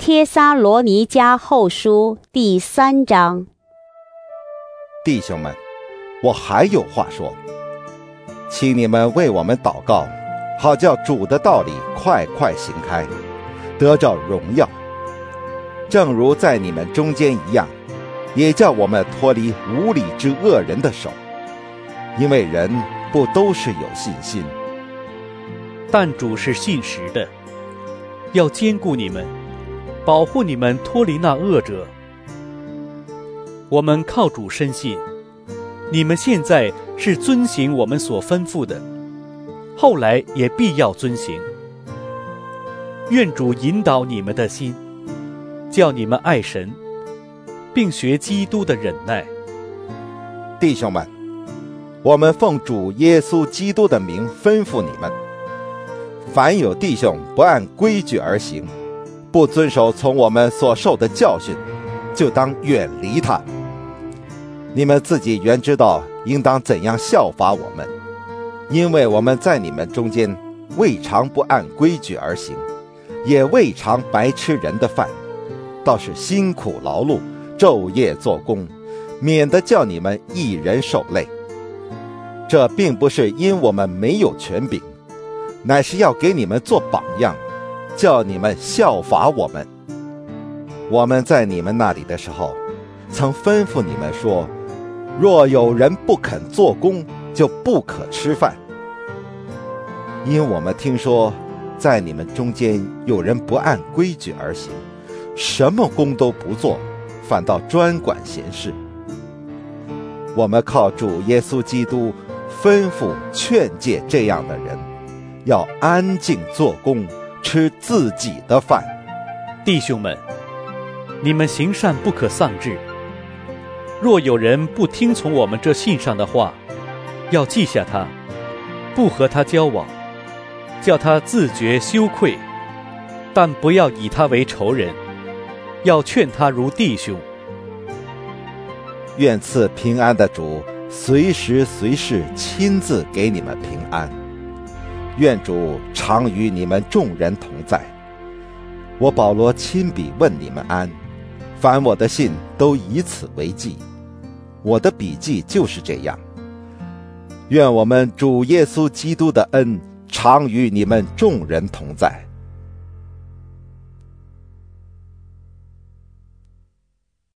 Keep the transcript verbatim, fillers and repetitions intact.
帖撒罗尼迦后书第三章。 弟兄们，我还有话说，请你们为我们祷告，好叫主的道理快快行开，得着荣耀。正如在你们中间一样，也叫我们脱离无理之恶人的手，因为人不都是有信心， 但主是信实的，要坚固你们，保护你们脱离那恶者。我们靠主深信，你们现在是遵行我们所吩咐的，后来也必要遵行。愿主引导你们的心，叫你们爱神，并学基督的忍耐。 弟兄们，我们奉主耶稣基督的名吩咐你们，凡有弟兄不按规矩而行，不遵守从我们所受的教训，就当远离他。你们自己原知道应当怎样效法我们，因为我们在你们中间未尝不按规矩而行，也未尝白吃人的饭，倒是辛苦劳碌，昼夜做工，免得叫你们一人受累。这并不是因我们没有权柄，乃是要给你们做榜样，叫你们效法我们。我们在你们那里的时候，曾吩咐你们说，若有人不肯做工，就不可吃饭。因我们听说，在你们中间有人不按规矩而行，什么工都不做，反倒专管闲事。我们靠主耶稣基督吩咐劝诫这样的人，要安静做工，吃自己的饭。 弟兄们，你们行善不可丧志。若有人不听从我们这信上的话，要记下他，不和他交往，叫他自觉羞愧，但不要以他为仇人，要劝他如弟兄。 愿赐平安的主随时随事亲自给你们平安。愿主常与你们众人同在。我保罗亲笔问你们安，凡我的信都以此为记。我的笔记就是这样。愿我们主耶稣基督的恩常与你们众人同在。